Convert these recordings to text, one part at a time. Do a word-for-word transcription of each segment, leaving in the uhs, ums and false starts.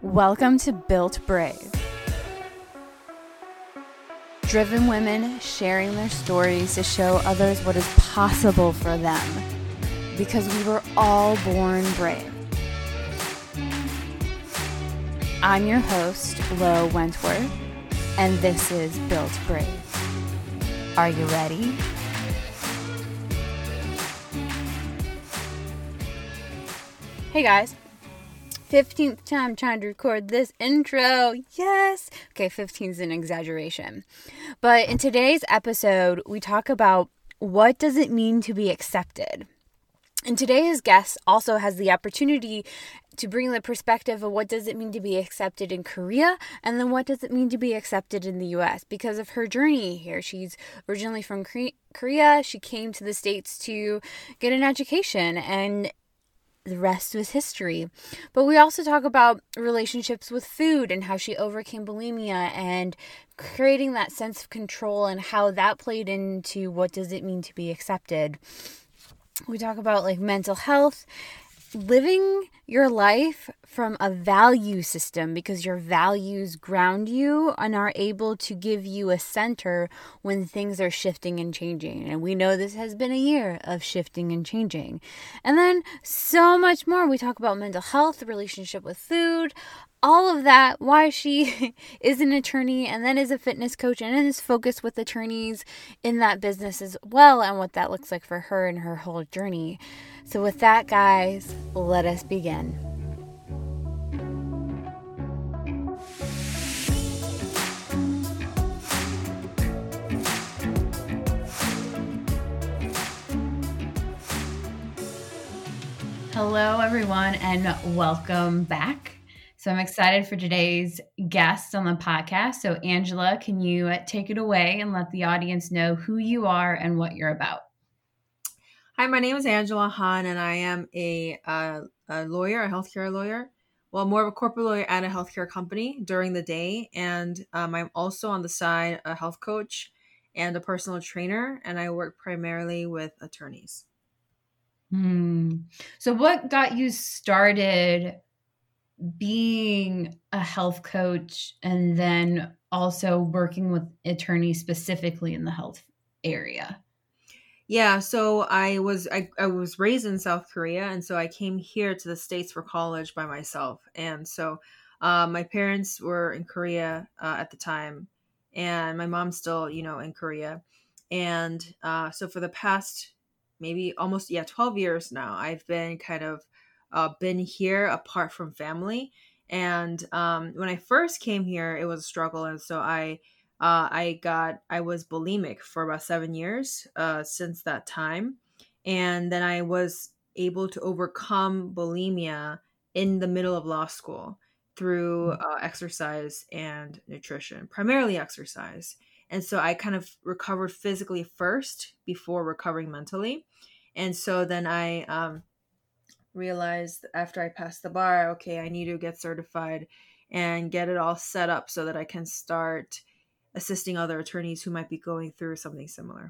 Welcome to Built Brave. Driven women sharing their stories to show others what is possible for them, because we were all born brave. I'm your host, Lo Wentworth, and this is Built Brave. Are you ready? Hey guys. fifteenth time trying to record this intro. Yes. Okay, fifteen is an exaggeration. But in today's episode, we talk about what does it mean to be accepted. And today's guest also has the opportunity to bring the perspective of what does it mean to be accepted in Korea, and then what does it mean to be accepted in the U S because of her journey here. She's originally from Korea. She came to the States to get an education, and the rest was history. But we also talk about relationships with food and how she overcame bulimia and creating that sense of control and how that played into what does it mean to be accepted. We talk about like mental health, living your life from a value system because your values ground you and are able to give you a center when things are shifting and changing. And we know this has been a year of shifting and changing. And then so much more. We talk about mental health, relationship with food, all of that, why she is an attorney and then is a fitness coach and is focused with attorneys in that business as well, and what that looks like for her and her whole journey. So with that, guys, let us begin. Hello, everyone, and welcome back. So I'm excited for today's guest on the podcast. So Angela, can you take it away and let the audience know who you are and what you're about? Hi, my name is Angela Han, and I am a, uh, a lawyer, a healthcare lawyer. Well, more of a corporate lawyer at a healthcare company during the day. And um, I'm also on the side a health coach and a personal trainer, and I work primarily with attorneys. Hmm. So what got you started being a health coach and then also working with attorneys specifically in the health area? Yeah, so I was I, I was raised in South Korea, and so I came here to the States for college by myself. And so uh, my parents were in Korea uh, at the time, and my mom's still, you know, in Korea. And uh, so for the past maybe almost yeah twelve years now, I've been kind of uh, been here apart from family. And um, when I first came here, it was a struggle, and so I uh, I got I was bulimic for about seven years uh, since that time, and then I was able to overcome bulimia in the middle of law school through uh, exercise and nutrition, primarily exercise. And so I kind of recovered physically first before recovering mentally. And so then I um, realized after I passed the bar, okay, I need to get certified and get it all set up so that I can start assisting other attorneys who might be going through something similar.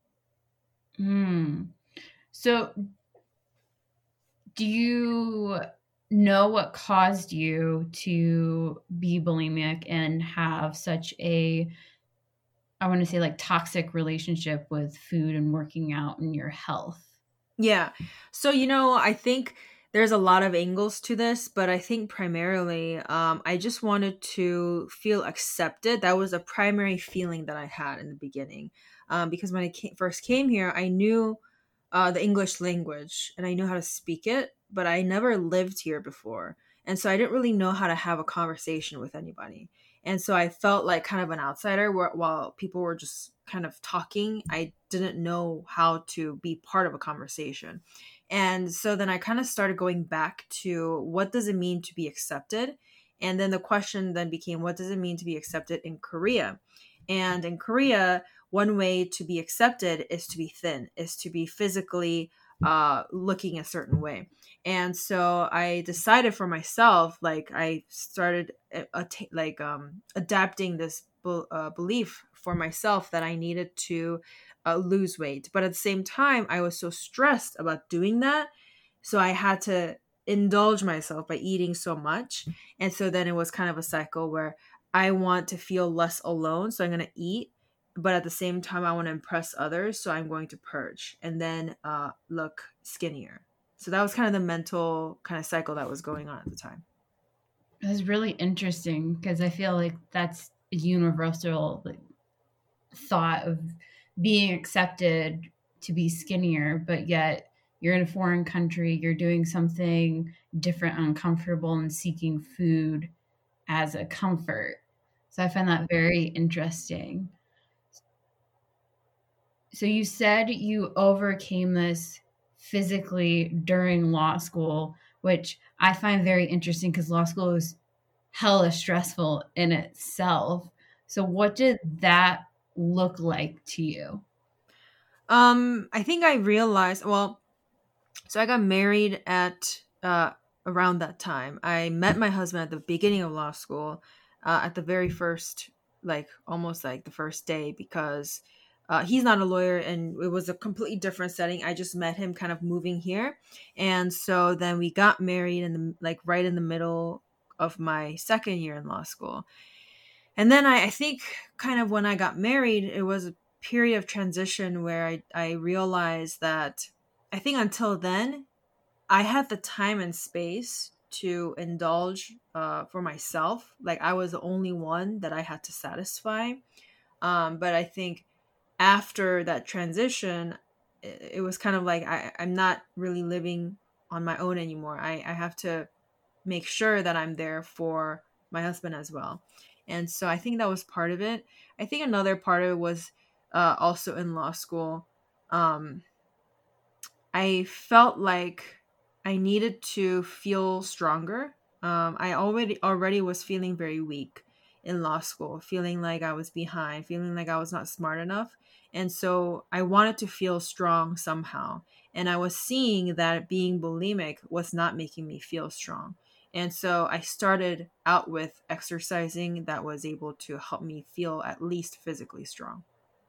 Hmm. So do you know what caused you to be bulimic and have such a, I want to say like toxic relationship with food and working out and your health? Yeah. So, you know, I think there's a lot of angles to this, but I think primarily um, I just wanted to feel accepted. That was a primary feeling that I had in the beginning. Um, because when I came, first came here, I knew uh, the English language and I knew how to speak it, but I never lived here before. And so I didn't really know how to have a conversation with anybody. And so I felt like kind of an outsider where, while people were just kind of talking, I didn't know how to be part of a conversation. And so then I kind of started going back to what does it mean to be accepted? And then the question then became, what does it mean to be accepted in Korea? And in Korea, one way to be accepted is to be thin, is to be physically uh, looking a certain way. And so I decided for myself, like I started uh, att- like um, adapting this be- uh, belief for myself that I needed to uh, lose weight. But at the same time, I was so stressed about doing that. So I had to indulge myself by eating so much. And so then it was kind of a cycle where I want to feel less alone, so I'm going to eat, but at the same time I want to impress others, so I'm going to purge and then uh, look skinnier. So that was kind of the mental kind of cycle that was going on at the time. It was really interesting because I feel like that's a universal like, thought of being accepted to be skinnier, but yet you're in a foreign country, you're doing something different, uncomfortable, and seeking food as a comfort. So I find that very interesting. So you said you overcame this physically during law school, which I find very interesting because law school is hella stressful in itself. So what did that look like to you? Um, I think I realized, well, so I got married at uh, around that time. I met my husband at the beginning of law school, uh, at the very first, like almost like the first day, because uh, he's not a lawyer and it was a completely different setting. I just met him kind of moving here. And so then we got married in the, like right in the middle of my second year in law school. And then I, I think kind of when I got married, it was a period of transition where I, I realized that I think until then, I had the time and space to indulge uh, for myself. Like I was the only one that I had to satisfy. Um, but I think after that transition, it, it was kind of like I, I'm not really living on my own anymore. I, I have to make sure that I'm there for my husband as well. And so I think that was part of it. I think another part of it was uh, also in law school. Um, I felt like I needed to feel stronger. Um, I already already was feeling very weak in law school, feeling like I was behind, feeling like I was not smart enough. And so I wanted to feel strong somehow. And I was seeing that being bulimic was not making me feel strong. And so I started out with exercising that was able to help me feel at least physically strong.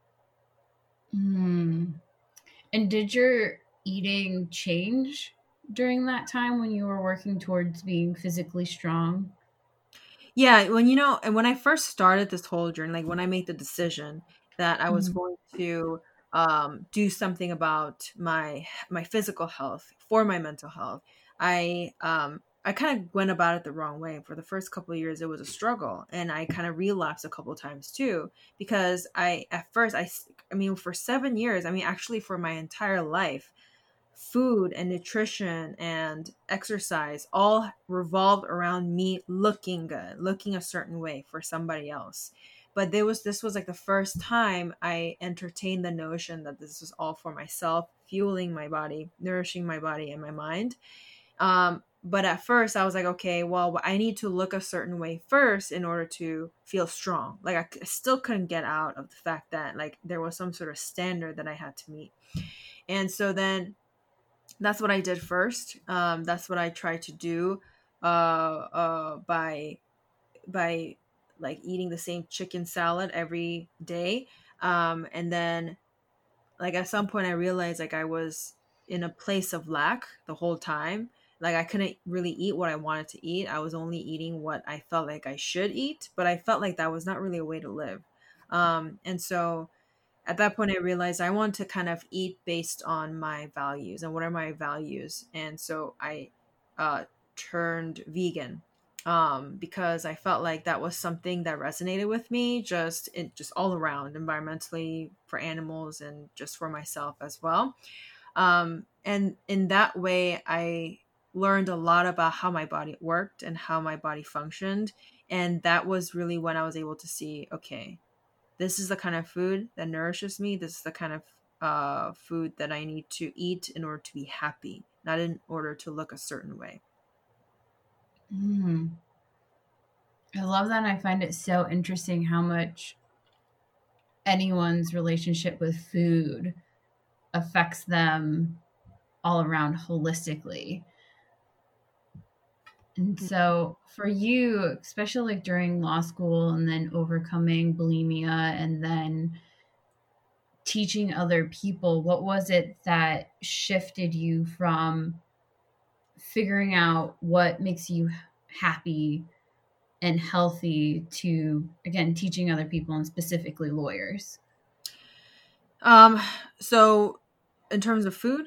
Mm. And did your eating change during that time when you were working towards being physically strong? Yeah, when you know, and when I first started this whole journey, like when I made the decision that I was Mhm. going to um, do something about my my physical health for my mental health, I um, I kind of went about it the wrong way. For the first couple of years, it was a struggle, and I kind of relapsed a couple of times too because I at first I s- I mean for seven years, I mean actually for my entire life, food and nutrition and exercise all revolved around me looking good, looking a certain way for somebody else. But there was this was like the first time I entertained the notion that this was all for myself, fueling my body, nourishing my body and my mind. Um, but at first I was like, okay, well, I need to look a certain way first in order to feel strong. Like I c- still couldn't get out of the fact that like there was some sort of standard that I had to meet. And so then that's what I did first. Um, that's what I tried to do uh, uh, by by like eating the same chicken salad every day. Um, and then like at some point I realized like I was in a place of lack the whole time. Like I couldn't really eat what I wanted to eat. I was only eating what I felt like I should eat, but I felt like that was not really a way to live. Um, and so at that point I realized I want to kind of eat based on my values and what are my values. And so I uh, turned vegan um, because I felt like that was something that resonated with me, just it just all around, environmentally, for animals, and just for myself as well. Um, and in that way I learned a lot about how my body worked and how my body functioned. And that was really when I was able to see, okay, this is the kind of food that nourishes me. This is the kind of uh, food that I need to eat in order to be happy, not in order to look a certain way. Mm. I love that. I find it so interesting how much anyone's relationship with food affects them all around holistically. And so for you, especially like during law school and then overcoming bulimia and then teaching other people, what was it that shifted you from figuring out what makes you happy and healthy to, again, teaching other people and specifically lawyers? Um, so in terms of food,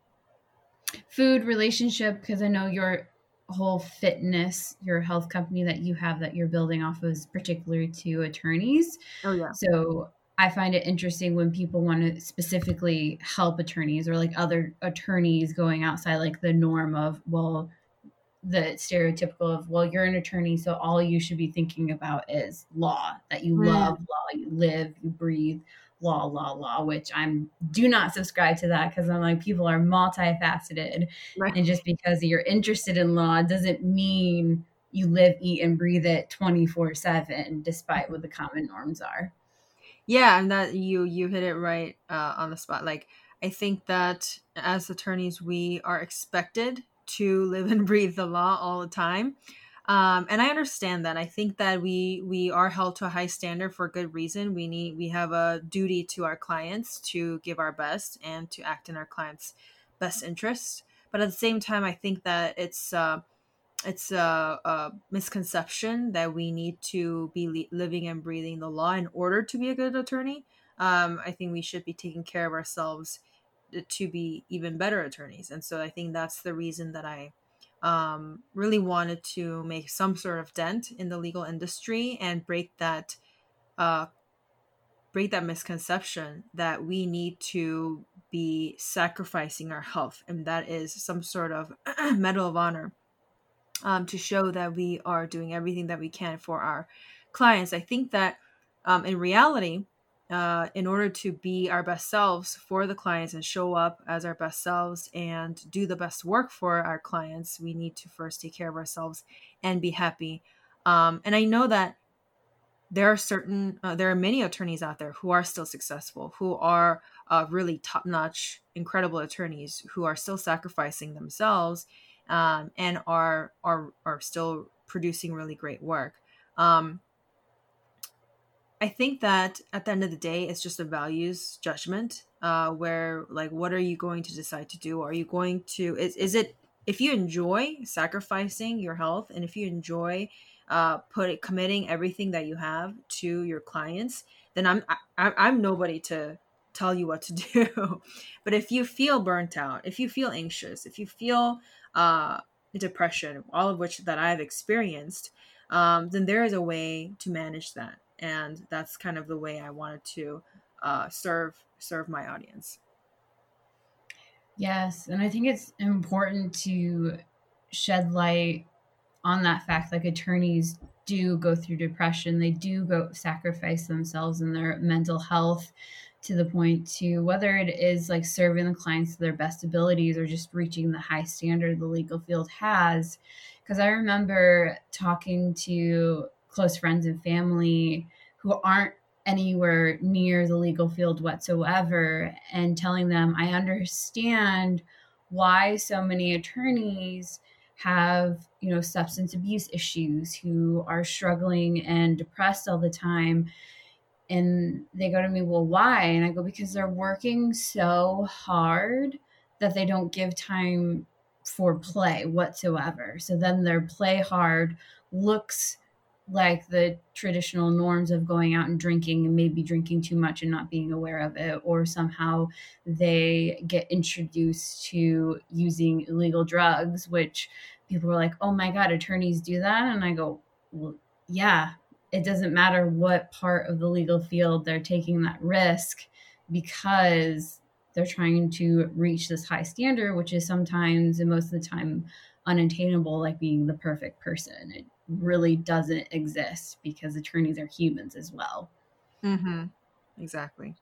food, relationship, because I know your whole fitness, your health company that you have that you're building off of is particular to attorneys. oh yeah, So I find it interesting when people want to specifically help attorneys or like other attorneys going outside like the norm of, well, the stereotypical of, well, you're an attorney, so all you should be thinking about is law, that you love mm, law, you live, you breathe law, law, law, which I'm do not subscribe to that because I'm like, people are multifaceted. right. And just because you're interested in law doesn't mean you live, eat, and breathe it twenty-four seven, despite what the common norms are. Yeah, and that you you hit it right uh, on the spot. Like I think that as attorneys, we are expected to live and breathe the law all the time, um, and I understand that. I think that we we are held to a high standard for good reason. We need we have a duty to our clients to give our best and to act in our clients' best interest. But at the same time, I think that it's uh, it's a, a misconception that we need to be li- living and breathing the law in order to be a good attorney. Um, I think we should be taking care of ourselves to be even better attorneys. And so I think that's the reason that I um, really wanted to make some sort of dent in the legal industry and break that uh, break that misconception that we need to be sacrificing our health, and that is some sort of medal of honor, um, to show that we are doing everything that we can for our clients. I think that um, in reality, uh, in order to be our best selves for the clients and show up as our best selves and do the best work for our clients, we need to first take care of ourselves and be happy. Um, and I know that there are certain, uh, there are many attorneys out there who are still successful, who are uh, really top notch, incredible attorneys who are still sacrificing themselves, um, and are are are still producing really great work. Um, I think that at the end of the day, it's just a values judgment, uh, where like, what are you going to decide to do? Are you going to, is, is it, if you enjoy sacrificing your health and if you enjoy uh, put committing everything that you have to your clients, then I'm, I, I'm nobody to tell you what to do. But if you feel burnt out, if you feel anxious, if you feel uh, depression, all of which that I've experienced, um, then there is a way to manage that, and that's kind of the way I wanted to uh, serve serve my audience. Yes, and I think it's important to shed light on that fact. Like, attorneys do go through depression, they do go sacrifice themselves and their mental health to the point to whether it is like serving the clients to their best abilities or just reaching the high standard the legal field has. Because I remember talking to close friends and family who aren't anywhere near the legal field whatsoever and telling them, I understand why so many attorneys have, you know, substance abuse issues, who are struggling and depressed all the time. And they go to me, well, why? And I go, because they're working so hard that they don't give time for play whatsoever. So then their play hard looks like the traditional norms of going out and drinking and maybe drinking too much and not being aware of it, or somehow they get introduced to using illegal drugs, which people were like, oh my God, attorneys do that? And I go, well, yeah, it doesn't matter what part of the legal field they're taking that risk, because they're trying to reach this high standard, which is sometimes and most of the time unattainable, like being the perfect person. It really doesn't exist because attorneys are humans as well. Mm-hmm. Exactly.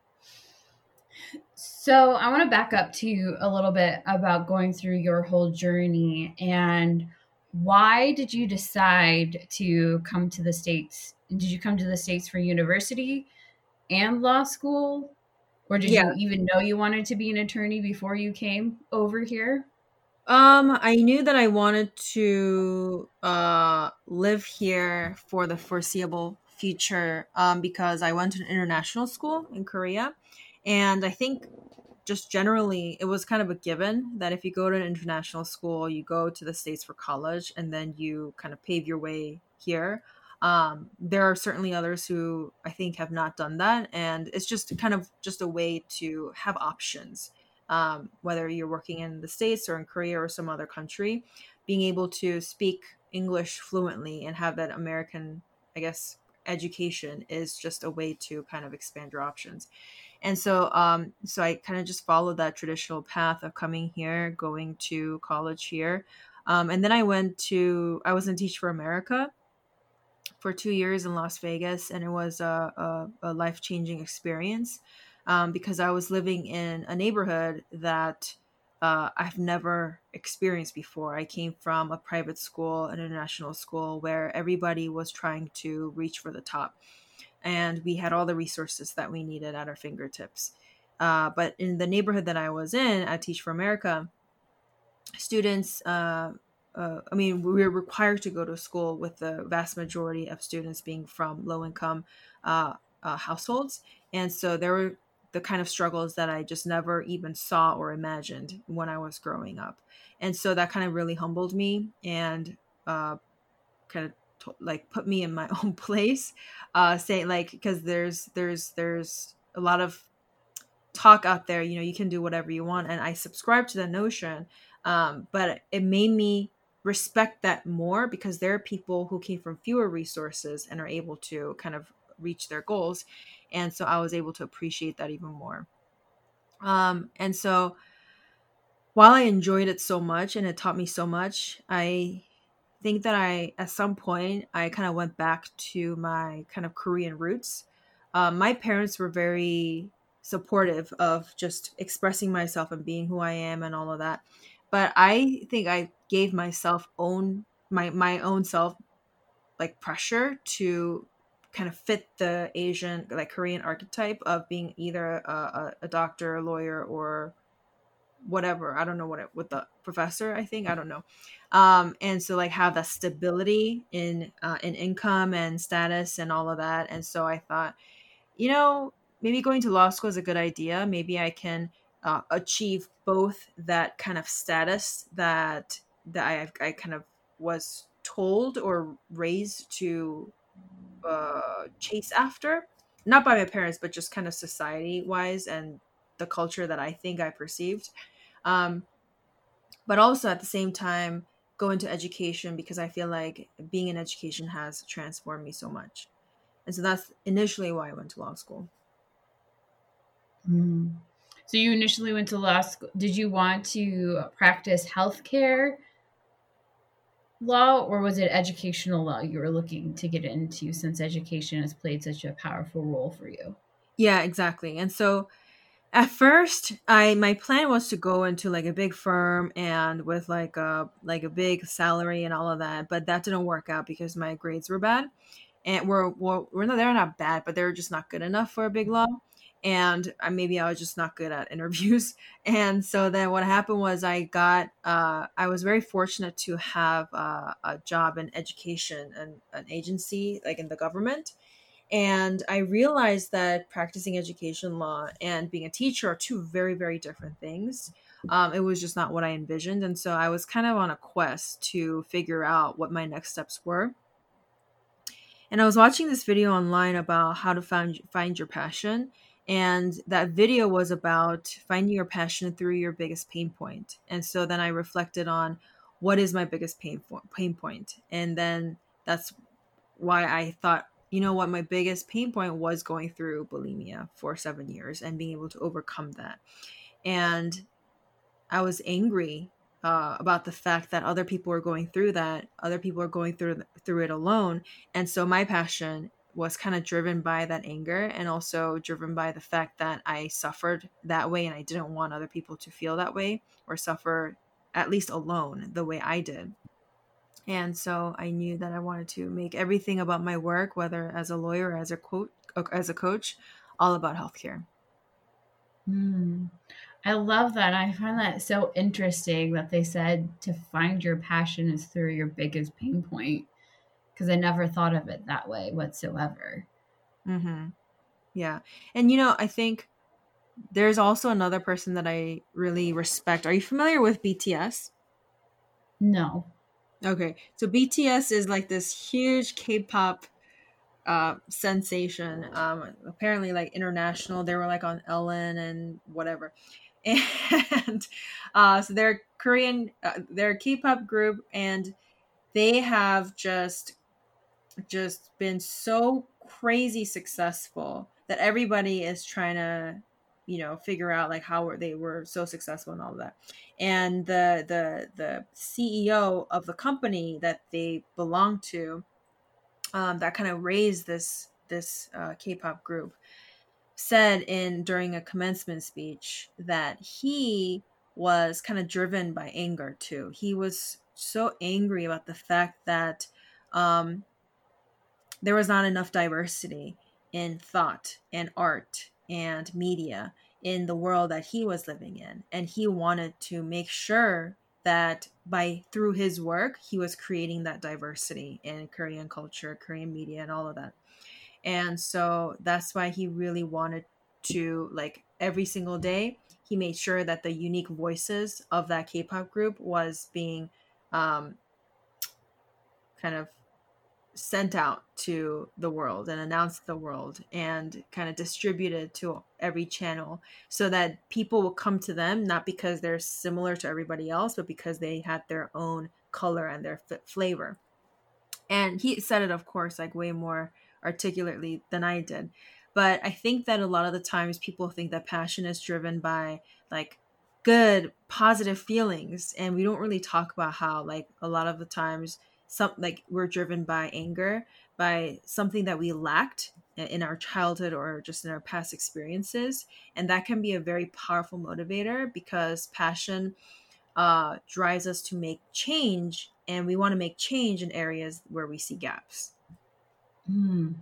So I want to back up to you a little bit about going through your whole journey, and why did you decide to come to the States? Did you come to the States for university and law school? Or did Yeah. you even know you wanted to be an attorney before you came over here? Um, I knew that I wanted to uh live here for the foreseeable future, um, because I went to an international school in Korea, and I think just generally, it was kind of a given that if you go to an international school, you go to the States for college, and then you kind of pave your way here. Um, there are certainly others who I think have not done that, and it's just kind of just a way to have options. Um, whether you're working in the States or in Korea or some other country, being able to speak English fluently and have that American, I guess, education is just a way to kind of expand your options. And so um so I kind of just followed that traditional path of coming here, going to college here. Um, and then I went to I was in Teach for America for two years in Las Vegas, and it was a, a, a life changing experience, um, because I was living in a neighborhood that uh, I've never experienced before. I came from a private school, an international school, where everybody was trying to reach for the top, and we had all the resources that we needed at our fingertips. Uh, but in the neighborhood that I was in at Teach for America, students, uh, uh, I mean, we were required to go to school, with the vast majority of students being from low income uh, uh, households. And so there were the kind of struggles that I just never even saw or imagined when I was growing up. And so that kind of really humbled me, and uh, kind of to, like put me in my own place, uh, saying like, because there's there's there's a lot of talk out there, you know, you can do whatever you want. And I subscribe to the notion. Um, but it made me respect that more, because there are people who came from fewer resources and are able to kind of reach their goals. And so I was able to appreciate that even more. Um, and so while I enjoyed it so much and it taught me so much, I think that I, at some point, I kind of went back to my kind of Korean roots. Um, my parents were very supportive of just expressing myself and being who I am and all of that. But I think I gave myself own my my own self like pressure to kind of fit the Asian, like Korean archetype of being either a, a, a doctor, a lawyer, or whatever. I don't know what it, what the professor, I think, I don't know. Um and so like have that stability in uh, in income and status and all of that. And so I thought, you know, maybe going to law school is a good idea. Maybe I can uh, achieve both that kind of status that that I I kind of was told or raised to uh chase after, not by my parents, but just kind of society wise and the culture that I think I perceived. um but also at the same time go into education, because I feel like being in education has transformed me so much. And so that's initially why I went to law school. Mm. So you initially went to law school. Did you want to practice healthcare law, or was it educational law you were looking to get into, since education has played such a powerful role for you? Yeah, exactly. And so at first, I my plan was to go into like a big firm and with like a like a big salary and all of that, but that didn't work out because my grades were bad. And we're we're, we're not, they're not bad, but they were just not good enough for a big law. And I, maybe I was just not good at interviews. And so then what happened was I got uh, I was very fortunate to have uh, a job in education and an agency like in the government. And I realized that practicing education law and being a teacher are two very, very different things. Um, it was just not what I envisioned. And so I was kind of on a quest to figure out what my next steps were. And I was watching this video online about how to find find your passion. And that video was about finding your passion through your biggest pain point. And so then I reflected on what is my biggest pain, pain point. And then that's why I thought, you know what, my biggest pain point was going through bulimia for seven years and being able to overcome that. And I was angry uh, about the fact that other people were going through that. Other people are going through through it alone. And so my passion was kind of driven by that anger, and also driven by the fact that I suffered that way and I didn't want other people to feel that way or suffer at least alone the way I did. And so I knew that I wanted to make everything about my work, whether as a lawyer or as a quote as a coach, all about healthcare. Mm. I love that. I find that so interesting that they said to find your passion is through your biggest pain point, because I never thought of it that way whatsoever. Mm-hmm. Yeah. And, you know, I think There's also another person that I really respect. Are you familiar with B T S? No. Okay, so B T S is like this huge K-pop uh, sensation. Um, apparently, like international. They were like on Ellen and whatever, and uh, so they're Korean. Uh, they're a K-pop group, and they have just just been so crazy successful that everybody is trying to, you know, figure out like how they were so successful and all of that. And the the the C E O of the company that they belong to, um, that kind of raised this this uh, K-pop group, said in during a commencement speech that he was kind of driven by anger too. He was so angry about the fact that um, there was not enough diversity in thought and art and media in the world that he was living in, and he wanted to make sure that by through his work he was creating that diversity in Korean culture, Korean media, and all of that. And so that's why he really wanted to, like, every single day he made sure that the unique voices of that K-pop group was being um, kind of sent out to the world and announced to the world and kind of distributed to every channel, so that people will come to them not because they're similar to everybody else, but because they had their own color and their f- flavor. And he said it, of course, like way more articulately than I did. But I think that a lot of the times people think that passion is driven by like good positive feelings, and we don't really talk about how like a lot of the times some like we're driven by anger, by something that we lacked in our childhood or just in our past experiences. And that can be a very powerful motivator, because passion uh, drives us to make change, and we want to make change in areas where we see gaps. Hmm.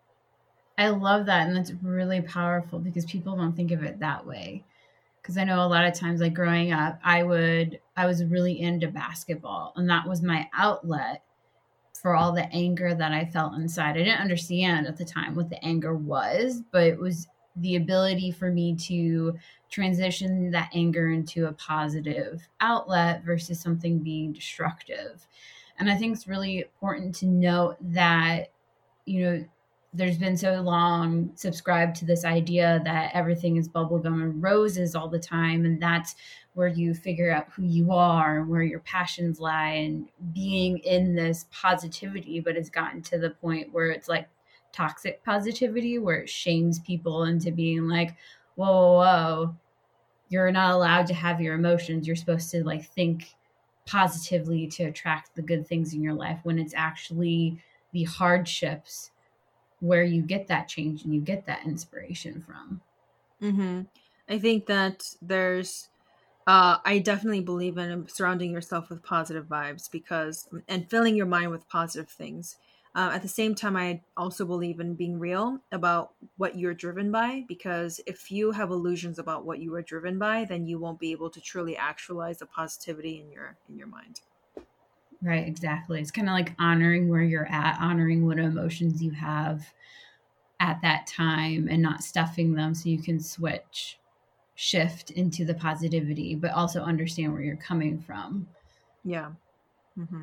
I love that. And that's really powerful because people don't think of it that way. Because I know a lot of times, like growing up, I would, I was really into basketball, and that was my outlet for all the anger that I felt inside. I didn't understand at the time what the anger was, but it was the ability for me to transition that anger into a positive outlet versus something being destructive. And I think it's really important to note that, you know, there's been so long subscribed to this idea that everything is bubblegum and roses all the time. And that's where you figure out who you are and where your passions lie, and being in this positivity. But it's gotten to the point where it's like toxic positivity, where it shames people into being like, whoa, whoa, whoa, you're not allowed to have your emotions. You're supposed to like think positively to attract the good things in your life, when it's actually the hardships where you get that change and you get that inspiration from. Mm-hmm. I think that there's uh, I definitely believe in surrounding yourself with positive vibes, because and filling your mind with positive things. Uh, at the same time, I also believe in being real about what you're driven by, because if you have illusions about what you are driven by, then you won't be able to truly actualize the positivity in your in your mind. Right, exactly. It's kind of like honoring where you're at, honoring what emotions you have at that time, and not stuffing them, so you can switch, shift into the positivity, but also understand where you're coming from. Yeah. Mm-hmm.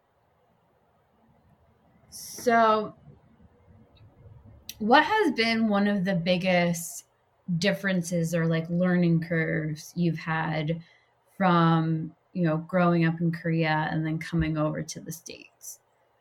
So, what has been one of the biggest differences or like learning curves you've had from, you know, growing up in Korea and then coming over to the States?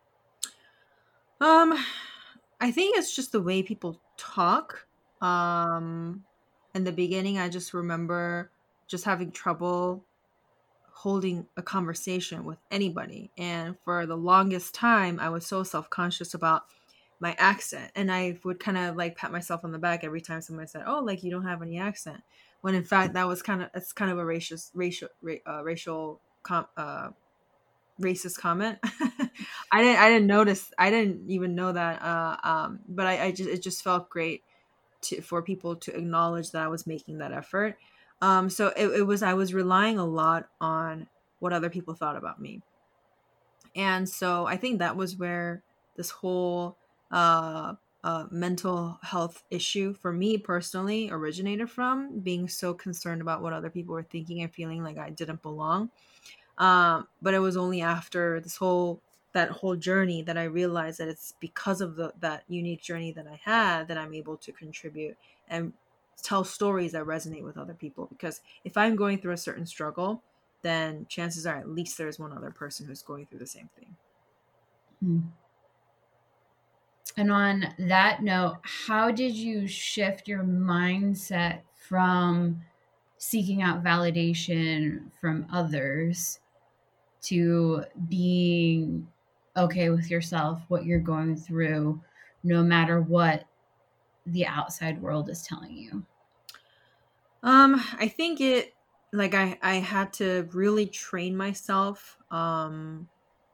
Um, I think it's just the way people talk. Um, in the beginning, I just remember just having trouble holding a conversation with anybody. And for the longest time, I was so self conscious about my accent. And I would kind of like pat myself on the back every time somebody said, "Oh, like you don't have any accent." When in fact, that was kind of, it's kind of a racial, racial, ra- uh, racial, com- uh, racist comment. I didn't I didn't notice, I didn't even know that. Uh, um, but I, I just it just felt great to for people to acknowledge that I was making that effort. Um, so it, it was I was relying a lot on what other people thought about me, and so I think that was where this whole uh, uh, mental health issue for me personally originated from, being so concerned about what other people were thinking and feeling like I didn't belong. Um, but it was only after this whole that whole journey that I realized that it's because of the that unique journey that I had that I'm able to contribute and tell stories that resonate with other people. Because if I'm going through a certain struggle, then chances are at least there's one other person who's going through the same thing. Hmm. And on that note, how did you shift your mindset from seeking out validation from others to being okay with yourself, what you're going through, no matter what the outside world is telling you? Um, I think it like I I had to really train myself. Um,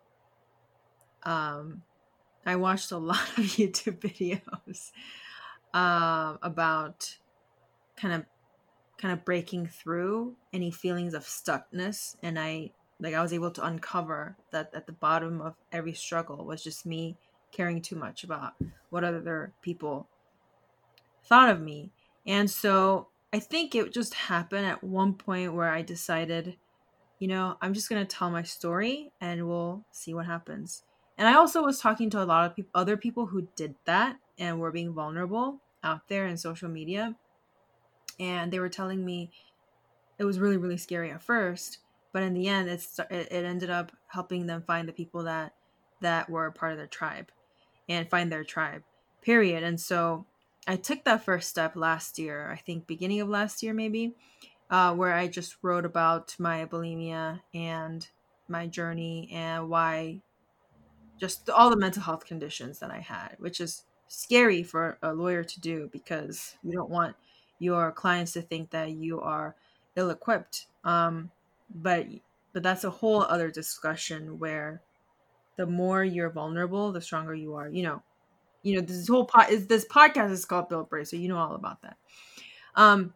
um, I watched a lot of YouTube videos um about kind of kind of breaking through any feelings of stuckness, and I like I was able to uncover that at the bottom of every struggle was just me caring too much about what other people thought of me. And so I think it just happened at one point where I decided, you know, I'm just going to tell my story and we'll see what happens. And I also was talking to a lot of people, other people who did that and were being vulnerable out there in social media. And they were telling me it was really, really scary at first, but in the end, it's, it, it ended up helping them find the people that, that were part of their tribe and find their tribe, period. And so I took that first step last year, I think beginning of last year, maybe, uh, where I just wrote about my bulimia and my journey and why, just all the mental health conditions that I had, which is scary for a lawyer to do because you don't want your clients to think that you are ill-equipped. Um, but but that's a whole other discussion where the more you're vulnerable, the stronger you are. You know, you know this whole pod is this podcast is called Built Brave, so you know all about that. Um,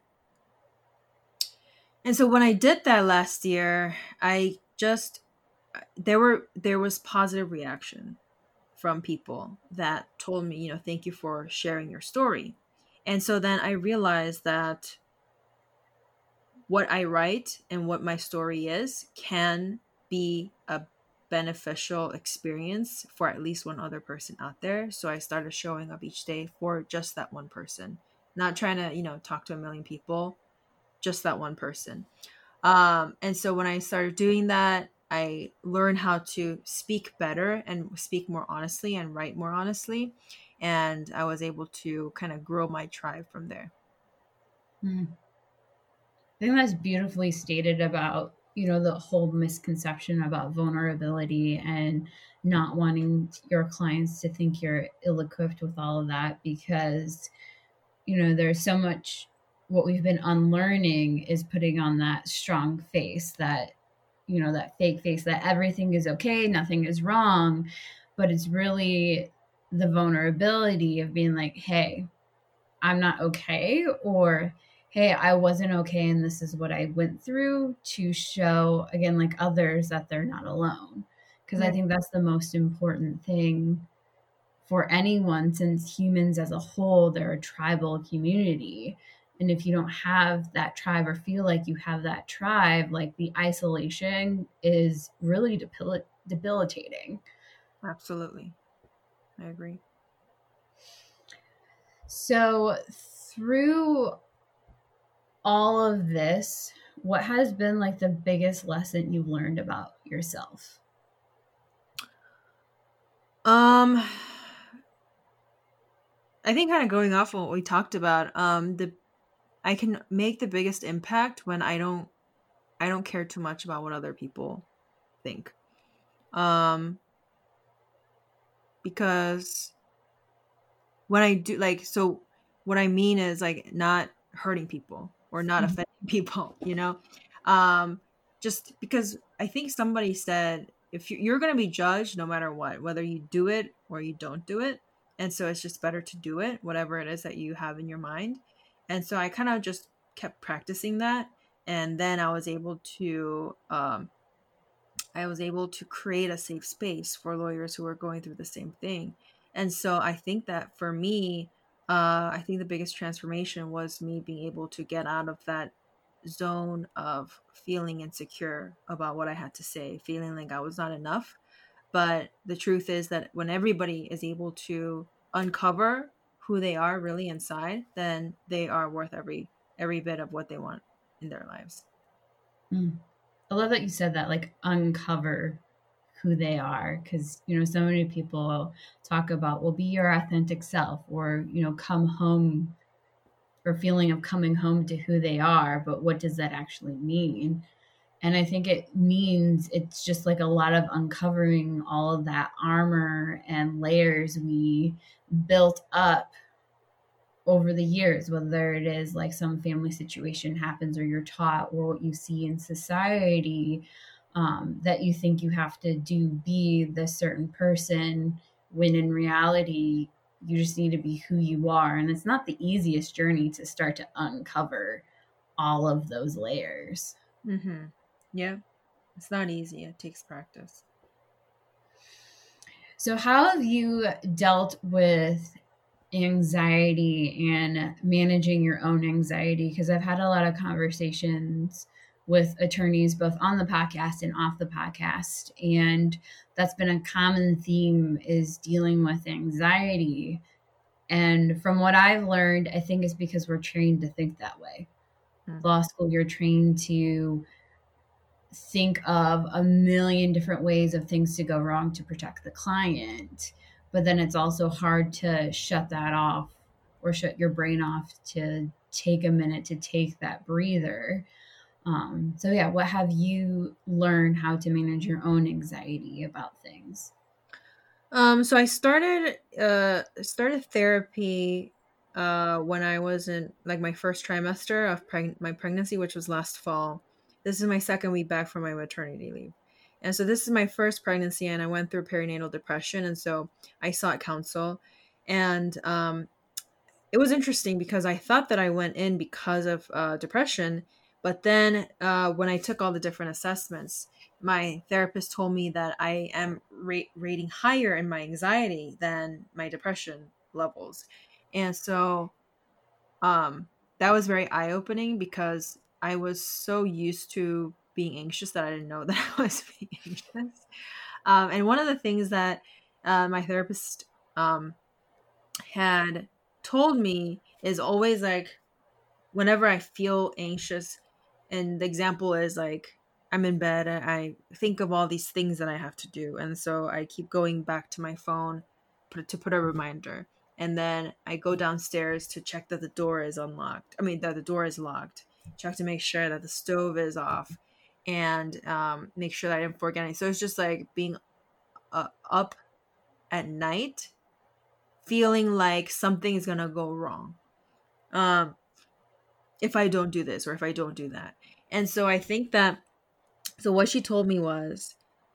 and so when I did that last year, I just there were there was positive reaction from people that told me, you know, thank you for sharing your story. And so then I realized that what I write and what my story is can be a beneficial experience for at least one other person out there. So I started showing up each day for just that one person, not trying to, you know, talk to a million people, just that one person. Um, and so when I started doing that, I learned how to speak better and speak more honestly and write more honestly. And I was able to kind of grow my tribe from there. Hmm. I think that's beautifully stated about, you know, the whole misconception about vulnerability and not wanting your clients to think you're ill equipped with all of that because, you know, there's so much what we've been unlearning is putting on that strong face, that, you know, that fake face that everything is okay, nothing is wrong. But it's really the vulnerability of being like, hey, I'm not okay, or hey, I wasn't okay and this is what I went through, to show again, like others, that they're not alone. Because I Right. think that's the most important thing for anyone, since humans as a whole, they're a tribal community. And if you don't have that tribe or feel like you have that tribe, like the isolation is really debil- debilitating. Absolutely. I agree. So, through all of this, what has been like the biggest lesson you've learned about yourself? Um, I think kind of going off of what we talked about, um, the I can make the biggest impact when I don't I don't care too much about what other people think. Um, because when I do like so what I mean is like not hurting people or not Mhm. offending people, you know? Um, just because I think somebody said if you, you're going to be judged no matter what, whether you do it or you don't do it. And so it's just better to do it, whatever it is that you have in your mind. And so I kind of just kept practicing that. And then I was able to um, I was able to create a safe space for lawyers who are going through the same thing. And so I think that for me, uh, I think the biggest transformation was me being able to get out of that zone of feeling insecure about what I had to say, feeling like I was not enough. But the truth is that when everybody is able to uncover who they are really inside, then they are worth every every bit of what they want in their lives. Mm. I love that you said that, like uncover who they are, because you know so many people talk about, well, be your authentic self, or you know come home, or feeling of coming home to who they are, but what does that actually mean? And I think it means it's just like a lot of uncovering all of that armor and layers we built up over the years, whether it is like some family situation happens, or you're taught, or what you see in society, um, that you think you have to do, be this certain person, when in reality you just need to be who you are. And it's not the easiest journey to start to uncover all of those layers. Mm-hmm. Yeah, it's not easy. It takes practice. So how have you dealt with anxiety and managing your own anxiety? Because I've had a lot of conversations with attorneys both on the podcast and off the podcast, and that's been a common theme, is dealing with anxiety. And from what I've learned, I think it's because we're trained to think that way. Mm. Law school, you're trained to think of a million different ways of things to go wrong to protect the client. But then it's also hard to shut that off, or shut your brain off, to take a minute to take that breather. Um, so yeah, what have you learned how to manage your own anxiety about things? Um, so I started uh started therapy uh when I was in like my first trimester of preg- my pregnancy, which was last fall. This is my second week back from my maternity leave. And so this is my first pregnancy, and I went through perinatal depression, and so I sought counsel. And um it was interesting because I thought that I went in because of uh, depression, but then uh, when I took all the different assessments, my therapist told me that I am rate, rating higher in my anxiety than my depression levels. And so um, that was very eye opening, because I was so used to being anxious that I didn't know that I was being anxious. Um, and one of the things that uh, my therapist um, had told me is always like, whenever I feel anxious, and the example is like, I'm in bed and I think of all these things that I have to do. And so I keep going back to my phone put, to put a reminder. And then I go downstairs to check that the door is unlocked. I mean, that the door is locked. Check to make sure that the stove is off, and um, make sure that I didn't forget anything. So it's just like being uh, up at night, feeling like something is going to go wrong. Um, if I don't do this or if I don't do that. And so I think that, so what she told me was,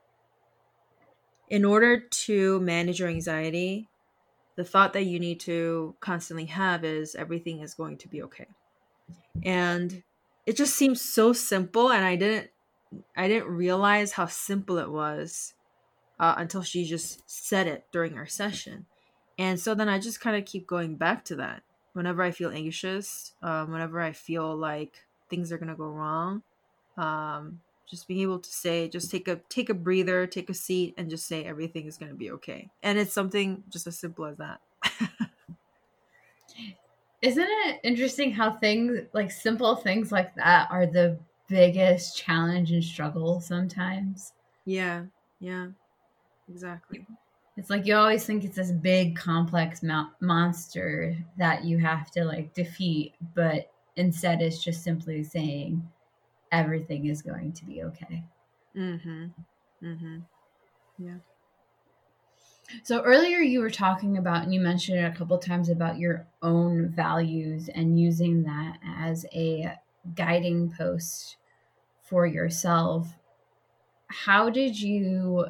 in order to manage your anxiety, the thought that you need to constantly have is everything is going to be okay. And it just seems so simple, and I didn't I didn't realize how simple it was uh, until she just said it during our session. And so then I just kind of keep going back to that whenever I feel anxious, um, whenever I feel like things are gonna go wrong. Um, just being able to say, just take a take a breather, take a seat, and just say everything is gonna be okay. And it's something just as simple as that. Isn't it interesting how things like simple things like that are the biggest challenge and struggle sometimes? Yeah, yeah, exactly. It's like you always think it's this big complex mo- monster that you have to like defeat, but instead it's just simply saying everything is going to be okay. Mm-hmm. Mm-hmm. Yeah. So earlier you were talking about, and you mentioned it a couple times, about your own values and using that as a guiding post for yourself. How did you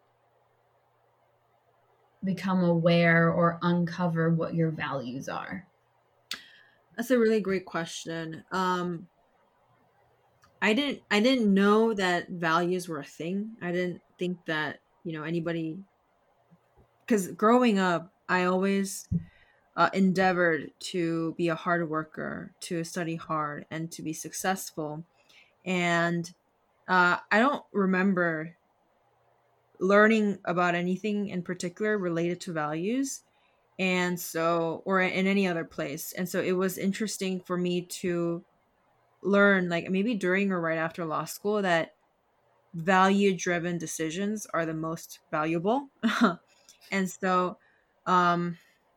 become aware or uncover what your values are? That's a really great question. Um, I didn't I didn't know that values were a thing. I didn't think that, you know, anybody, because growing up, I always uh, endeavored to be a hard worker, to study hard, and to be successful. And uh, I don't remember learning about anything in particular related to values. And so, or in any other place. And so it was interesting for me to learn, like maybe during or right after law school, that value driven decisions are the most valuable. And so, um,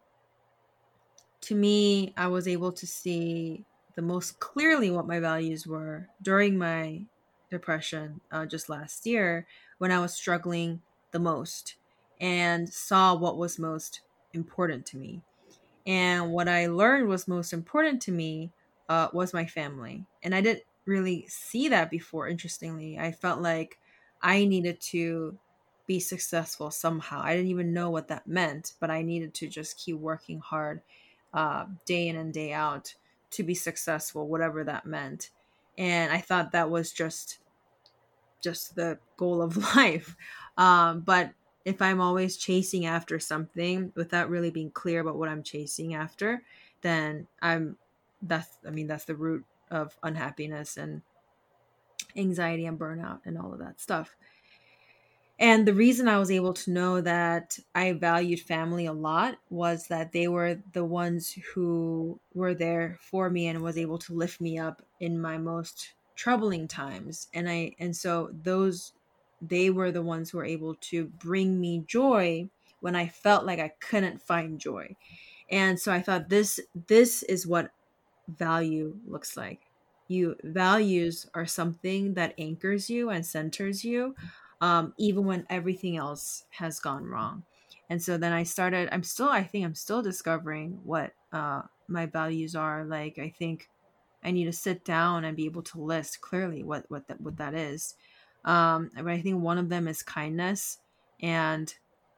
to me, I was able to see the most clearly what my values were during my depression uh, just last year when I was struggling the most and saw what was most important to me. And what I learned was most important to me uh, was my family. And I didn't really see that before, interestingly. I felt like I needed to be successful somehow. I didn't even know what that meant, but I needed to just keep working hard uh, day in and day out to be successful, whatever that meant. And I thought that was just just the goal of life. Um, but if I'm always chasing after something without really being clear about what I'm chasing after, then I'm that's I mean that's the root of unhappiness and anxiety and burnout and all of that stuff. And the reason I was able to know that I valued family a lot was that they were the ones who were there for me and was able to lift me up in my most troubling times. And I and so those they were the ones who were able to bring me joy when I felt like I couldn't find joy. And so I thought this this is what value looks like. You values are something that anchors you and centers you, um, even when everything else has gone wrong. And so then I started. I'm still. I think I'm still discovering what uh, my values are. Like I think I need to sit down and be able to list clearly what what that what that is. Um, but I think one of them is kindness and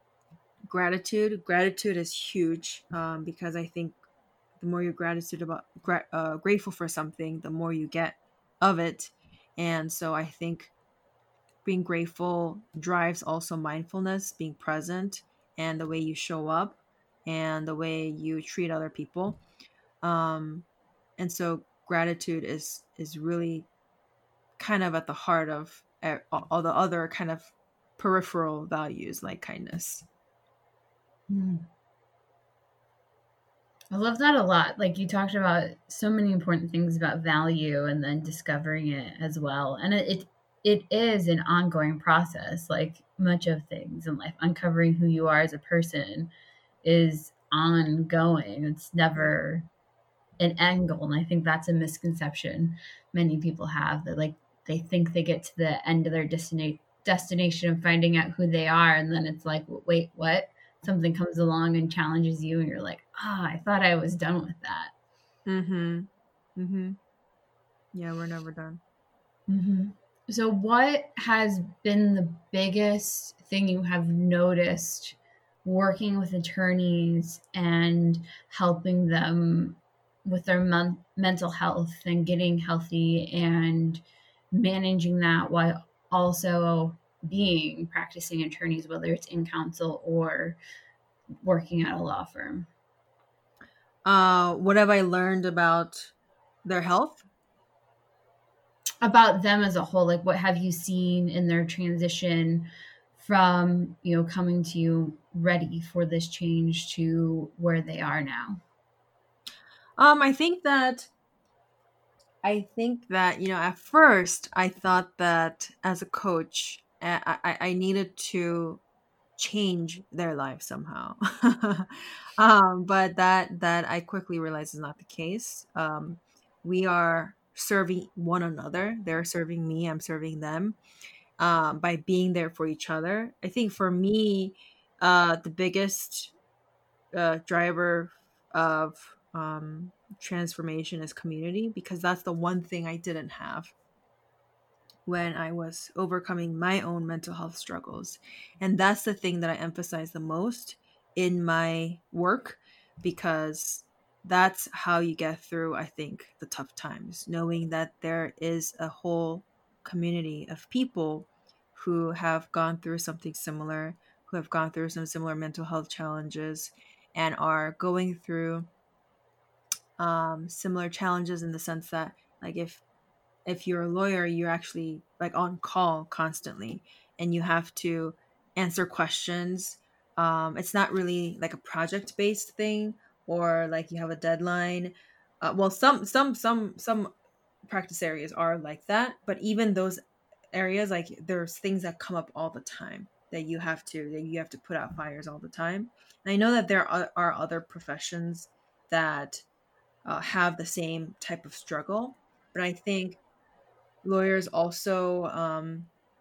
gratitude. Gratitude is huge um, because I think the more you're gratitude about gra- uh, grateful for something, the more you get of it. And so I think being grateful drives also mindfulness, being present, and the way you show up and the way you treat other people. Um, and so gratitude is is really kind of at the heart of uh, all the other kind of peripheral values like kindness. Mm. I love that a lot. Like you talked about so many important things about value and then discovering it as well. And it it, it is an ongoing process, like much of things in life. Uncovering who you are as a person is ongoing. It's never an end goal. And I think that's a misconception many people have, that like they think they get to the end of their destina- destination of finding out who they are. And then it's like, wait, what? Something comes along and challenges you, and you're like, ah, oh, I thought I was done with that. Mm-hmm. Mm-hmm. Yeah, we're never done. Mm-hmm. So, what has been the biggest thing you have noticed working with attorneys and helping them with their men- mental health and getting healthy and managing that while also being practicing attorneys, whether it's in counsel or working at a law firm? Uh, what have I learned about their health? About them as a whole, like what have you seen in their transition from, you know, coming to you ready for this change to where they are now? Um, I think that I think that you know at first I thought that as a coach I, I, I needed to change their life somehow, um, but that that I quickly realized is not the case. Um, we are serving one another. They're serving me. I'm serving them um, by being there for each other. I think for me, uh, the biggest uh, driver of um, transformation is community, because that's the one thing I didn't have when I was overcoming my own mental health struggles. And that's the thing that I emphasize the most in my work, because that's how you get through, I think, the tough times, knowing that there is a whole community of people who have gone through something similar, who have gone through some similar mental health challenges. and are going through um, similar challenges in the sense that, like, if if you're a lawyer, you're actually like on call constantly, and you have to answer questions. Um, it's not really like a project based thing, or like you have a deadline. Uh, well, some some some some practice areas are like that, but even those areas, like, there's things that come up all the time that you have to that you have to put out fires all the time. And I know that there are, are other professions that uh, have the same type of struggle, but I think lawyers also, um,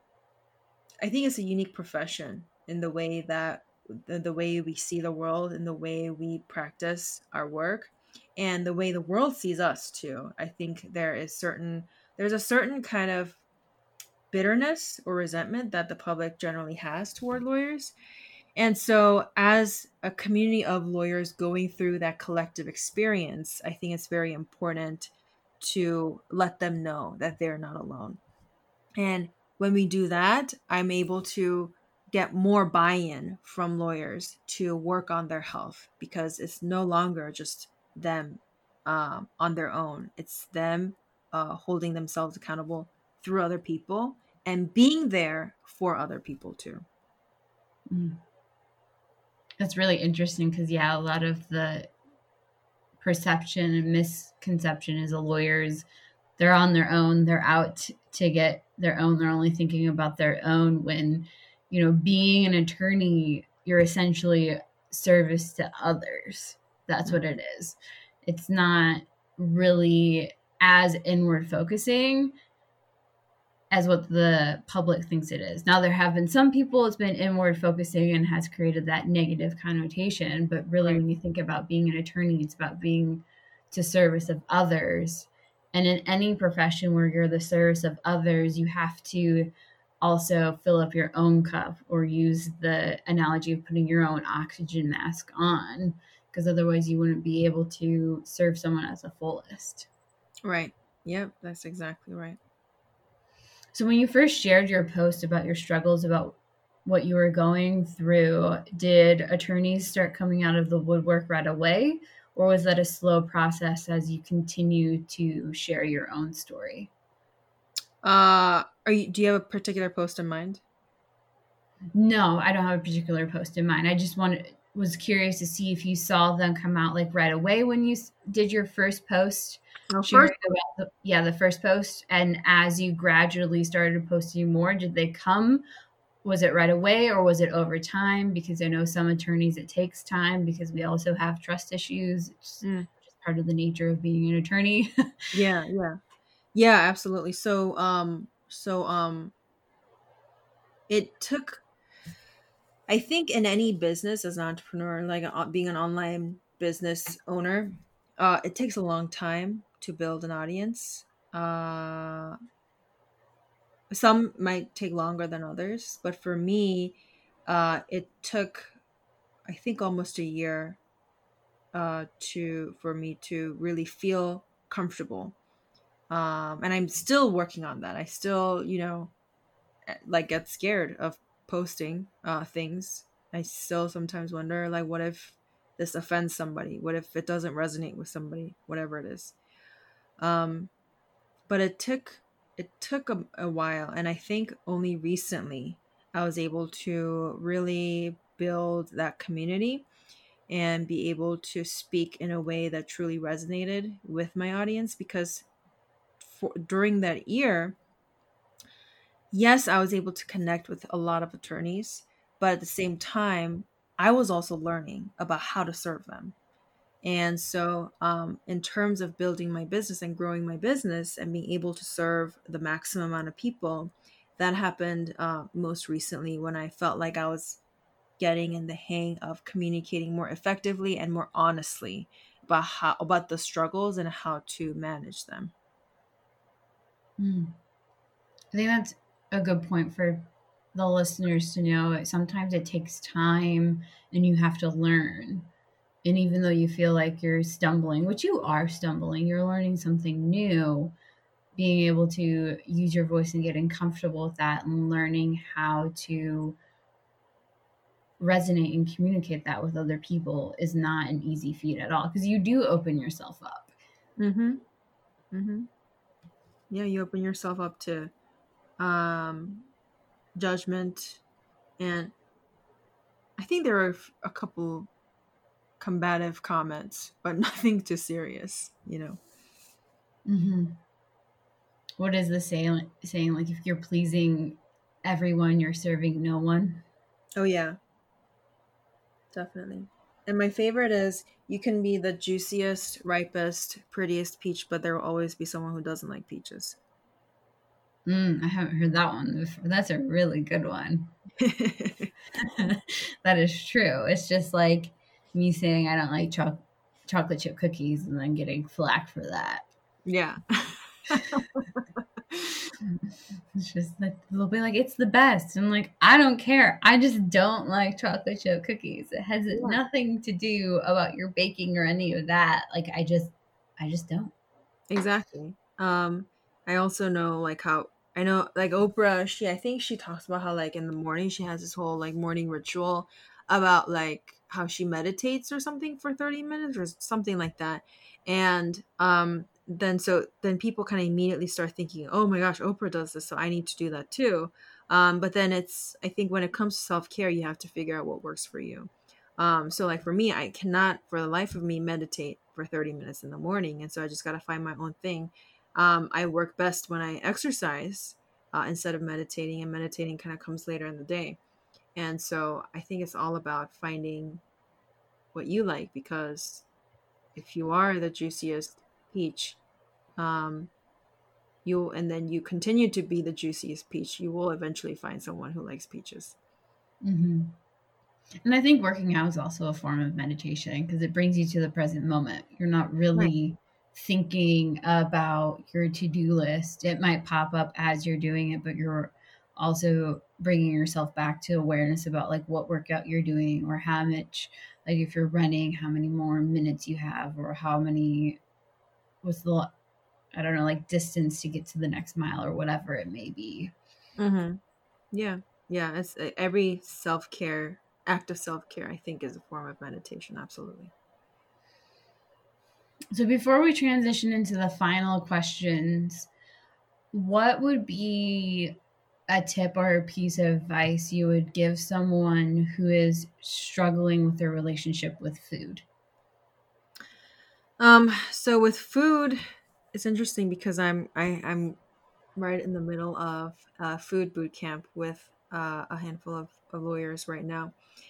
I think it's a unique profession in the way that the, the way we see the world and the way we practice our work and the way the world sees us too. I think there is certain there's a certain kind of bitterness or resentment that the public generally has toward lawyers. And so, as a community of lawyers going through that collective experience, I think it's very important to let them know that they're not alone. And when we do that, I'm able to get more buy in from lawyers to work on their health, because it's no longer just them um, on their own. It's them uh, holding themselves accountable through other people and being there for other people too. Mm. That's really interesting because, yeah, a lot of the perception and misconception is a lawyer's, they're on their own, they're out to get their own, they're only thinking about their own, when, you know, being an attorney, you're essentially service to others. That's what it is. It's not really as inward focusing as what the public thinks it is. Now, there have been some people it's been inward focusing and has created that negative connotation, but really Right. when you think about being an attorney, it's about being to service of others. And in any profession where you're the service of others, you have to also fill up your own cup, or use the analogy of putting your own oxygen mask on, because otherwise you wouldn't be able to serve someone at the fullest. Right. Yep, that's exactly right. So when you first shared your post about your struggles, about what you were going through, did attorneys start coming out of the woodwork right away, or was that a slow process as you continue to share your own story? Uh, are you? Do you have a particular post in mind? No, I don't have a particular post in mind. I just wanted was curious to see if you saw them come out like right away when you s- did your first post. Well, Sharing first, about the, yeah, the first post, and as you gradually started posting more, did they come? Was it right away, or was it over time? Because I know some attorneys it takes time, because we also have trust issues. It's mm, just part of the nature of being an attorney. yeah, yeah, yeah, absolutely. So, um, so, um, it took. I think in any business as an entrepreneur, like uh, being an online business owner, uh, it takes a long time to build an audience. Uh, some might take longer than others, but for me, uh, it took, I think, almost a year uh, to for me to really feel comfortable. Um, and I'm still working on that. I still, you know, like get scared of posting uh, things. I still sometimes wonder, like, what if this offends somebody? What if it doesn't resonate with somebody? Whatever it is. Um, but it took it took a, a while, and I think only recently I was able to really build that community and be able to speak in a way that truly resonated with my audience, because for, during that year, yes, I was able to connect with a lot of attorneys, but at the same time, I was also learning about how to serve them. And so, um, in terms of building my business and growing my business and being able to serve the maximum amount of people, that happened uh, most recently when I felt like I was getting in the hang of communicating more effectively and more honestly about how about the struggles and how to manage them. Mm. I think that's a good point for the listeners to know. Sometimes it takes time and you have to learn. And even though you feel like you're stumbling, which you are stumbling, you're learning something new, being able to use your voice and getting comfortable with that, and learning how to resonate and communicate that with other people is not an easy feat at all, because you do open yourself up. Mm-hmm. Mm-hmm. Yeah, you open yourself up to um, judgment, and I think there are a couple combative comments, but nothing too serious, you know. Mm-hmm. What is the saying? Saying like, if you're pleasing everyone, you're serving no one. Oh yeah, definitely. And my favorite is, you can be the juiciest, ripest, prettiest peach, but there will always be someone who doesn't like peaches. Mm, I haven't heard that one before. That's a really good one. That is true. It's just like me saying I don't like cho- chocolate chip cookies and then getting flack for that. Yeah. It's just like they'll be like, it's the best. And I'm like, I don't care. I just don't like chocolate chip cookies. It has Yeah. nothing to do about your baking or any of that. Like I just I just don't. Exactly. Um, I also know like how I know like Oprah, she I think she talks about how like in the morning she has this whole like morning ritual about like how she meditates or something for thirty minutes or something like that. And um then so then people kind of immediately start thinking, "Oh my gosh, Oprah does this, so I need to do that too." Um, but then it's I think when it comes to self-care, you have to figure out what works for you. Um, so like for me, I cannot for the life of me meditate for thirty minutes in the morning. And so I just got to find my own thing. Um, I work best when I exercise uh, instead of meditating, and meditating kind of comes later in the day. And so I think it's all about finding what you like, because if you are the juiciest peach, um, you and then you continue to be the juiciest peach, you will eventually find someone who likes peaches. Mm-hmm. And I think working out is also a form of meditation because it brings you to the present moment. You're not Right. really thinking about your to-do list. It might pop up as you're doing it, but you're also bringing yourself back to awareness about like what workout you're doing, or how much, like if you're running, how many more minutes you have, or how many, what's the, I don't know, like distance to get to the next mile or whatever it may be. Mm-hmm. Yeah. Yeah. It's uh, every self care act of self care, I think, is a form of meditation. Absolutely. So before we transition into the final questions, what would be a tip or a piece of advice you would give someone who is struggling with their relationship with food? Um, so with food, it's interesting because I'm I, I'm right in the middle of uh, food boot camp with uh, a handful of, of lawyers right now.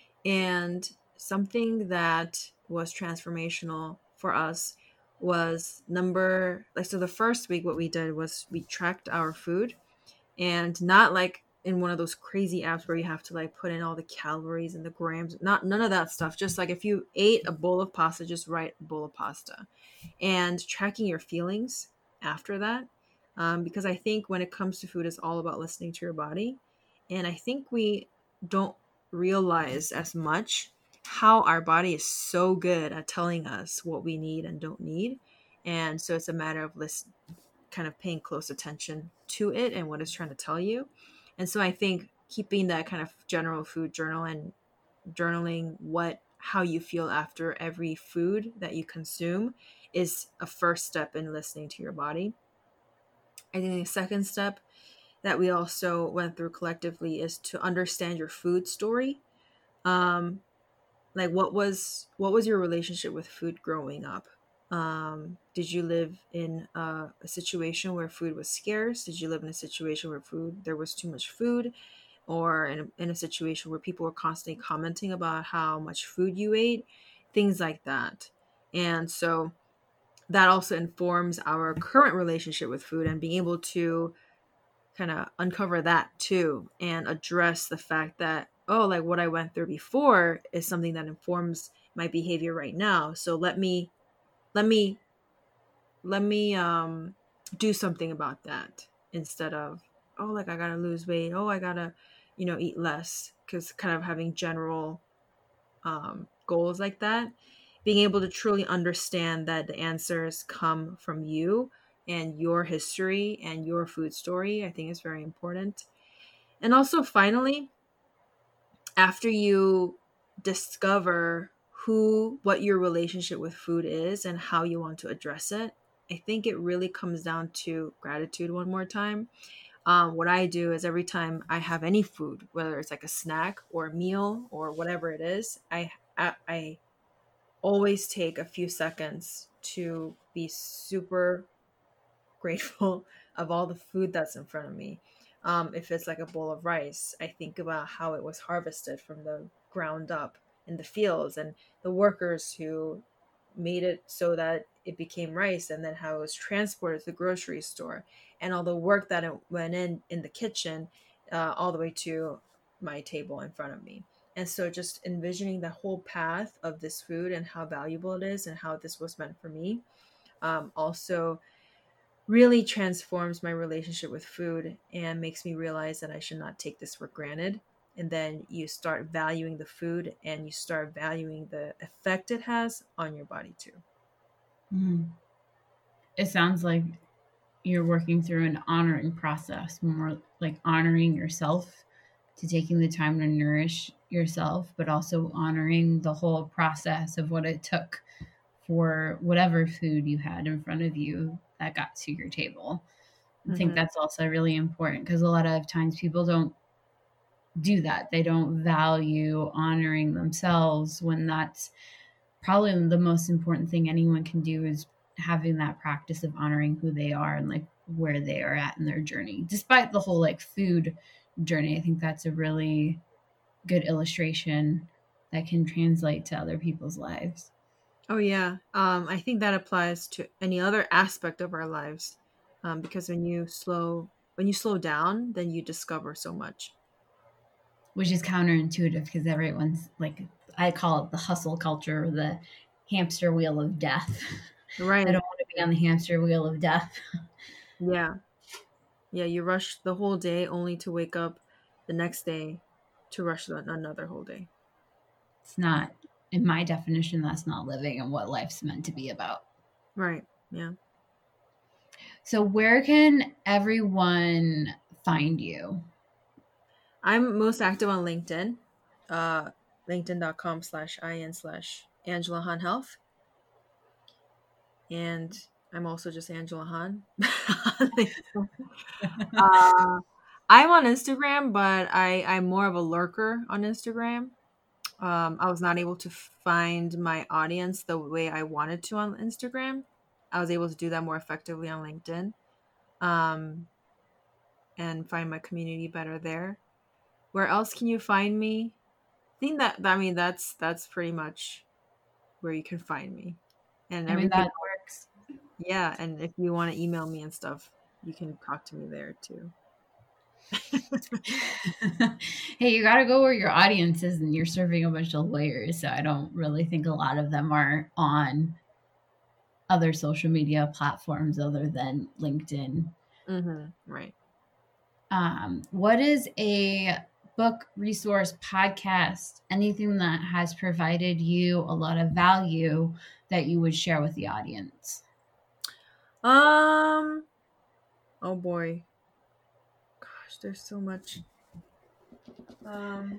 And something that was transformational for us was number like so the first week what we did was we tracked our food, and not like in one of those crazy apps where you have to like put in all the calories and the grams, not none of that stuff. Just like if you ate a bowl of pasta, just write a bowl of pasta, and tracking your feelings after that. Um, because I think when it comes to food, it's all about listening to your body. And I think we don't realize as much how our body is so good at telling us what we need and don't need. And so it's a matter of listen, kind of paying close attention to it and what it's trying to tell you. And so I think keeping that kind of general food journal and journaling what how you feel after every food that you consume is a first step in listening to your body. I think the second step that we also went through collectively is to understand your food story. Um, like what was what was your relationship with food growing up? Um, did you live in uh, a situation where food was scarce? Did you live in a situation where food there was too much food, or in a, in a situation where people were constantly commenting about how much food you ate, things like that? And so that also informs our current relationship with food, and being able to kind of uncover that too and address the fact that, oh, like what I went through before is something that informs my behavior right now, so let me let me let me um do something about that, instead of, oh, like I gotta lose weight, oh, I gotta, you know, eat less, because kind of having general um goals like that, being able to truly understand that the answers come from you and your history and your food story, I think is very important. And also finally, after you discover who, what your relationship with food is and how you want to address it, I think it really comes down to gratitude one more time. Um, what I do is every time I have any food, whether it's like a snack or a meal or whatever it is, I, I, I always take a few seconds to be super grateful of all the food that's in front of me. Um, if it's like a bowl of rice, I think about how it was harvested from the ground up in the fields and the workers who made it so that it became rice, and then how it was transported to the grocery store, and all the work that it went in in the kitchen, uh, all the way to my table in front of me. And so just envisioning the whole path of this food and how valuable it is and how this was meant for me, um, also really transforms my relationship with food and makes me realize that I should not take this for granted. And then you start valuing the food and you start valuing the effect it has on your body too. Mm. It sounds like you're working through an honoring process, more like honoring yourself, to taking the time to nourish yourself, but also honoring the whole process of what it took for whatever food you had in front of you that got to your table. I think Mhm. that's also really important because a lot of times people don't do that. They don't value honoring themselves when that's probably the most important thing anyone can do, is having that practice of honoring who they are and like where they are at in their journey. Despite the whole like food journey, I think that's a really good illustration that can translate to other people's lives. Oh yeah. Um, I think that applies to any other aspect of our lives. Um, because when you slow when you slow down, then you discover so much. Which is counterintuitive because everyone's like, I call it the hustle culture, or the hamster wheel of death. Right. I don't want to be on the hamster wheel of death. Yeah. Yeah, you rush the whole day only to wake up the next day to rush the, another whole day. It's not, in my definition, that's not living and what life's meant to be about. Right. Yeah. So, where can everyone find you? I'm most active on LinkedIn. Uh, LinkedIn.com slash in slash Angela Han Health. And I'm also just Angela Han. uh, I'm on Instagram, but I, I'm more of a lurker on Instagram. Um, I was not able to find my audience the way I wanted to on Instagram. I was able to do that more effectively on LinkedIn, um, and find my community better there. Where else can you find me? I think that I mean that's that's pretty much where you can find me, and I mean, everything. that works. Yeah, and if you want to email me and stuff, you can talk to me there too. Hey, you got to go where your audience is, and you're serving a bunch of lawyers. So I don't really think a lot of them are on other social media platforms other than LinkedIn. Mm-hmm. Right. Um, what is a book, resource, podcast, anything that has provided you a lot of value that you would share with the audience? Um. Oh boy. Gosh, there's so much. Um.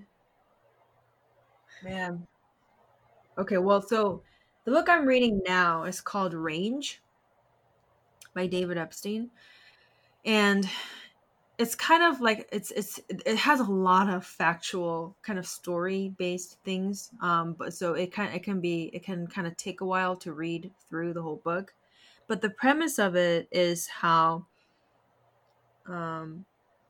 Man. Okay. Well, so the book I'm reading now is called Range by David Epstein, and it's kind of like it's it's it has a lot of factual kind of story based things, um but so it kind it can be it can kind of take a while to read through the whole book, but the premise of it is how um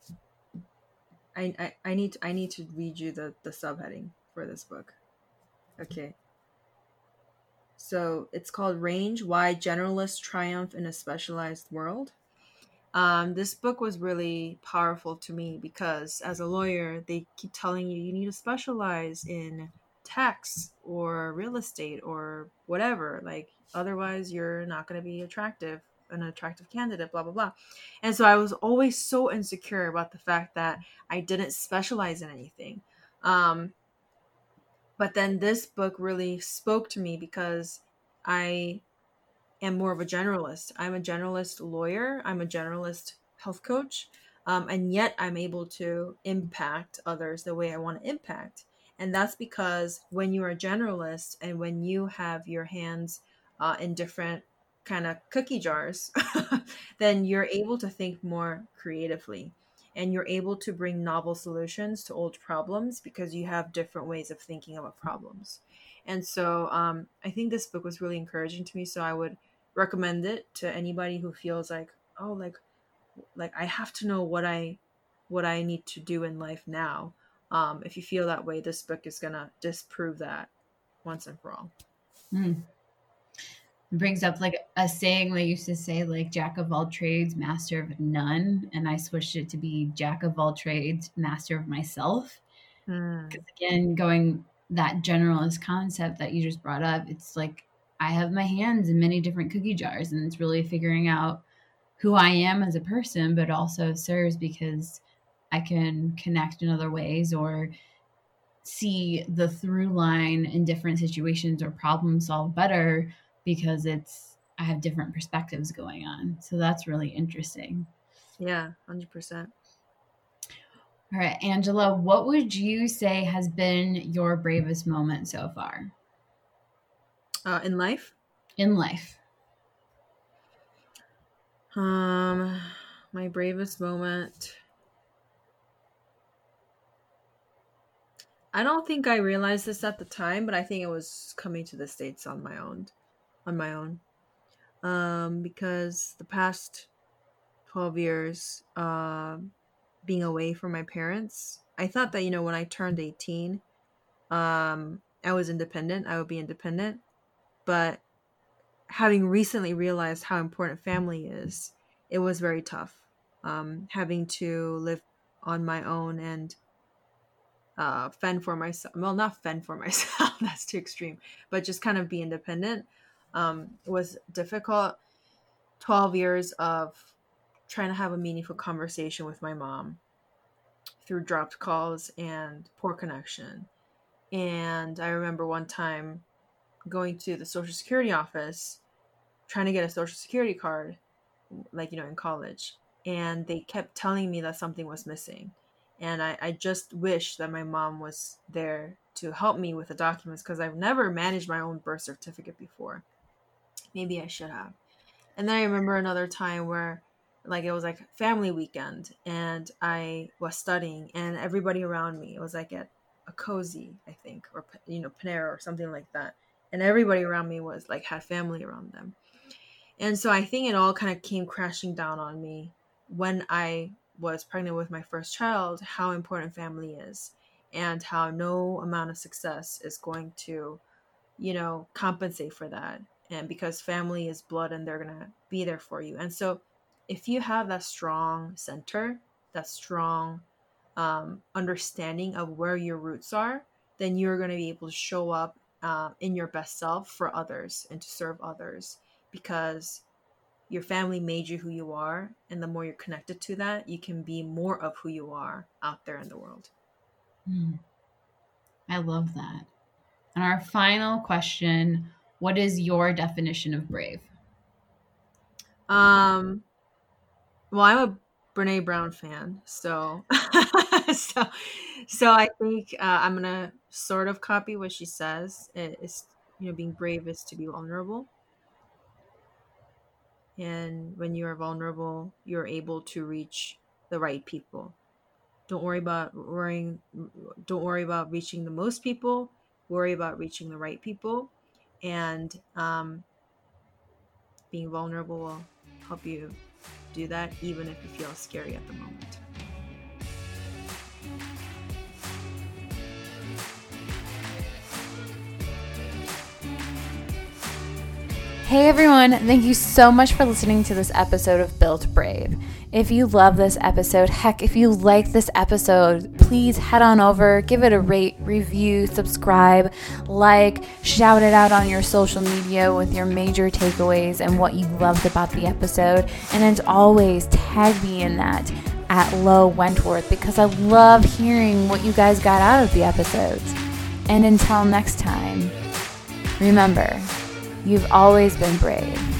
i i, I need to, I need to read you the the subheading for this book. Okay, so it's called Range: Why Generalists Triumph in a Specialized World. Um, this book was really powerful to me because as a lawyer, they keep telling you you need to specialize in tax or real estate or whatever. Like, otherwise, you're not going to be attractive, an attractive candidate, blah, blah, blah. And so I was always so insecure about the fact that I didn't specialize in anything. Um, but then this book really spoke to me because I am more of a generalist. I'm a generalist lawyer. I'm a generalist health coach. Um, and yet I'm able to impact others the way I want to impact. And that's because when you are a generalist and when you have your hands uh, in different kind of cookie jars, then you're able to think more creatively and you're able to bring novel solutions to old problems because you have different ways of thinking about problems. And so um, I think this book was really encouraging to me. So I would recommend it to anybody who feels like, oh, like, like I have to know what I, what I need to do in life now. Um, if you feel that way, this book is gonna disprove that once and for all. Mm. It brings up like a saying they used to say, like jack of all trades, master of none. And I switched it to be jack of all trades, master of myself. Mm. Because again, going that generalist concept that you just brought up, it's like I have my hands in many different cookie jars, and it's really figuring out who I am as a person, but also serves because I can connect in other ways or see the through line in different situations or problem solve better because it's I have different perspectives going on. So that's really interesting. Yeah, one hundred percent. All right, Angela, what would you say has been your bravest moment so far? Uh, in life? In life. Um, my bravest moment. I don't think I realized this at the time, but I think it was coming to the States on my own, on my own. Um, because the past twelve years, uh, being away from my parents, I thought that, you know, when I turned eighteen, um, I was independent. I would be independent. But having recently realized how important family is, it was very tough. Um, having to live on my own and uh, fend for myself. Well, not fend for myself. That's too extreme. But just kind of be independent um, was difficult. twelve years of trying to have a meaningful conversation with my mom through dropped calls and poor connection. And I remember one time going to the Social Security office, trying to get a Social Security card, like, you know, in college. And they kept telling me that something was missing. And I, I just wish that my mom was there to help me with the documents because I've never managed my own birth certificate before. Maybe I should have. And then I remember another time where like it was like family weekend and I was studying and everybody around me, it was like at a Cozy, I think, or, you know, Panera or something like that. And everybody around me was like, had family around them. And so I think it all kind of came crashing down on me when I was pregnant with my first child, how important family is and how no amount of success is going to, you know, compensate for that. And because family is blood and they're going to be there for you. And so if you have that strong center, that strong um, understanding of where your roots are, then you're going to be able to show up uh, in your best self for others and to serve others because your family made you who you are. And the more you're connected to that, you can be more of who you are out there in the world. Mm. I love that. And our final question, what is your definition of brave? Um, well, I'm a Brene Brown fan, so so so I think uh, I'm gonna sort of copy what she says. It, it's you know, being brave is to be vulnerable, and when you are vulnerable, you're able to reach the right people. Don't worry about worrying. Don't worry about reaching the most people. Worry about reaching the right people, and um, being vulnerable will help you do that, even if you feel scary at the moment. Hey everyone, thank you so much for listening to this episode of Built Brave. If you love this episode, heck, if you like this episode, please head on over, give it a rate, review, subscribe, like, shout it out on your social media with your major takeaways and what you loved about the episode. And as always, tag me in that at Lo Wentworth because I love hearing what you guys got out of the episodes. And until next time, remember, you've always been brave.